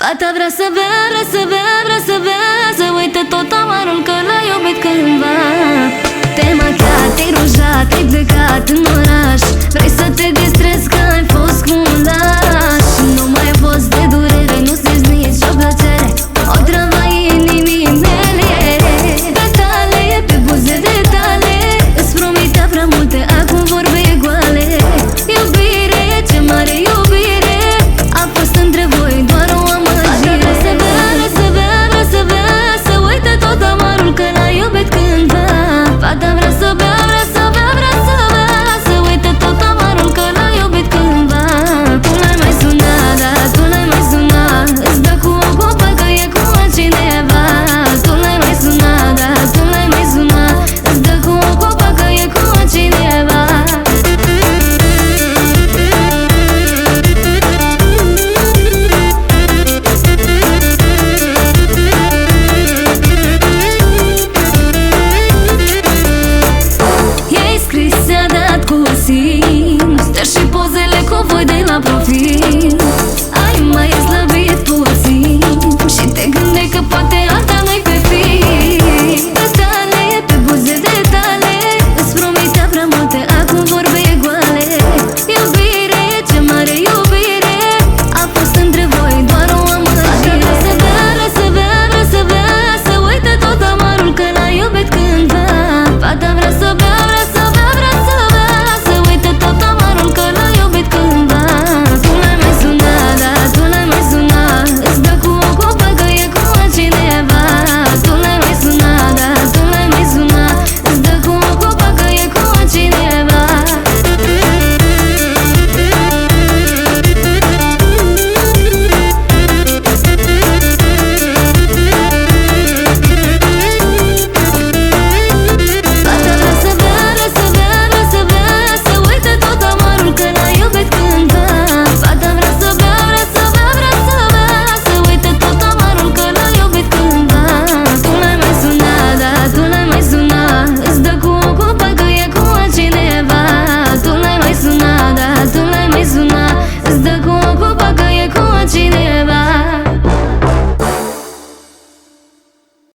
Fata vrea să bea, vrea să bea, vrea să bea, să uite tot amarul că l-a iubit cândva. Te-ai machiat, te-ai rujat, te-ai plecat în oraș, vrei să te